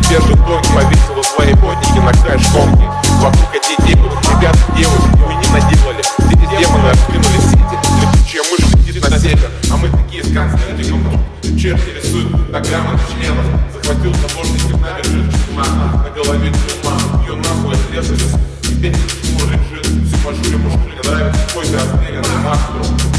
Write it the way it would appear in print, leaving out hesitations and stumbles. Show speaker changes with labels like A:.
A: себе жетонки, повесила свои ботники на край шконки. Вокруг одни девушки, ребята, девушки, хуйни наделали. Здесь демоны откинули сети, летучая мышь летит на север, а мы такие с константиком. Черти рисуют пентаграммы на членах. Захватил заложников, набежит чума. На голове чума, ее нахуй отрезали. Теперь не может жить, все пожули, мужик, мне нравится твой ты расстрелян, максу.